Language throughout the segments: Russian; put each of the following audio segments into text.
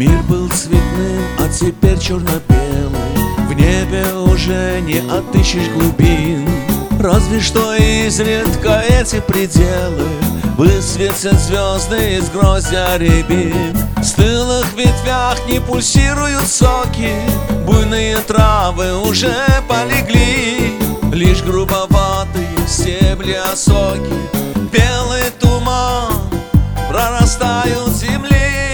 Мир был цветным, а теперь черно-белый. В небе уже не отыщешь глубин. Разве что изредка эти пределы высветят звезды из гроздья рябин. В стылых ветвях не пульсируют соки, буйные травы уже полегли. Лишь грубоватые стебли осоки, белый туман прорастают с земли.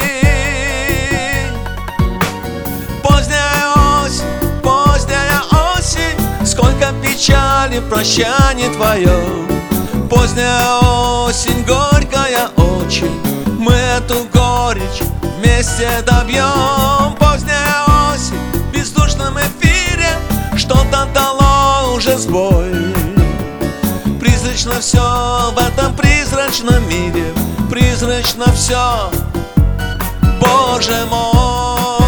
Поздняя осень, сколько печали в прощании твое. Поздняя осень, горькая очень, мы эту горечь вместе добьем. Поздняя осень, в бездушном эфире что-то дало уже сбой. Призрачно все в этом призрачном мире, призрачно все, Боже мой.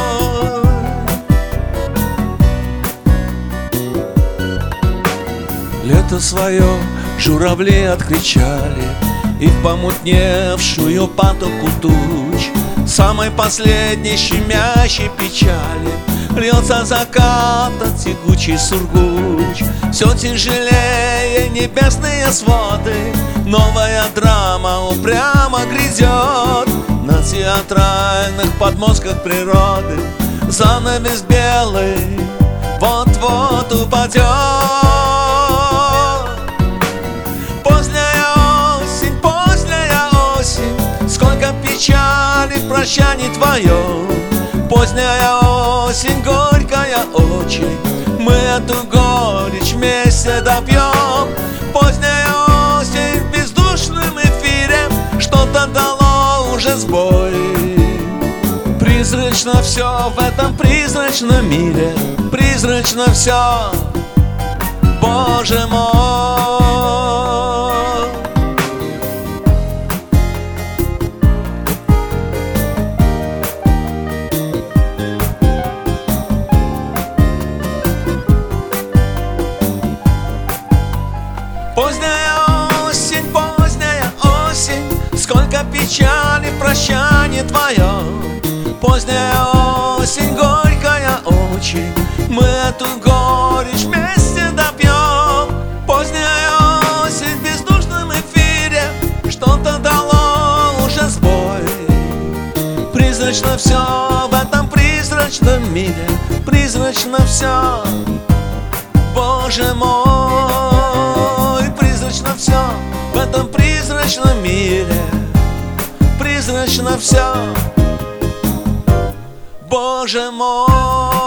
Лето свое журавли откричали, и в помутневшую потоку туч самой последней щемящей печали льется заката тягучий сургуч. Все тяжелее небесные своды, новая драма упрямо грядет. На театральных подмостках природы занавес белый вот-вот упадет. Поздняя осень, сколько печали в прощании твоем. Поздняя осень, горькая очень, мы эту горечь вместе допьем. Поздняя осень, в бездушном эфире что-то дало уже сбой. Призрачно все в этом призрачном мире, призрачно все, Боже мой. Поздняя осень, сколько печали в прощании твое. Поздняя осень, горькая очень, мы эту горечь вместе допьем. Поздняя осень, в бездушном эфире что-то дало уже сбой. Призрачно все в этом призрачном мире, призрачно все, Боже мой. Призрачно все в этом призрачном мире, призрачно все, Боже мой.